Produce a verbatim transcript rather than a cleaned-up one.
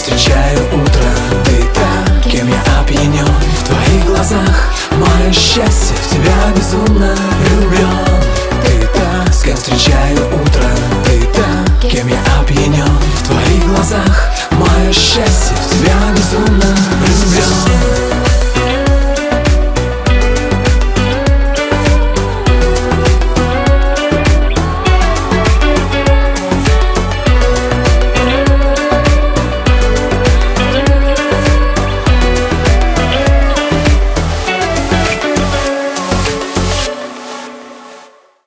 встречаю утро. Ты та, кем я опьянен. В твоих глазах мое счастье, в тебя безумно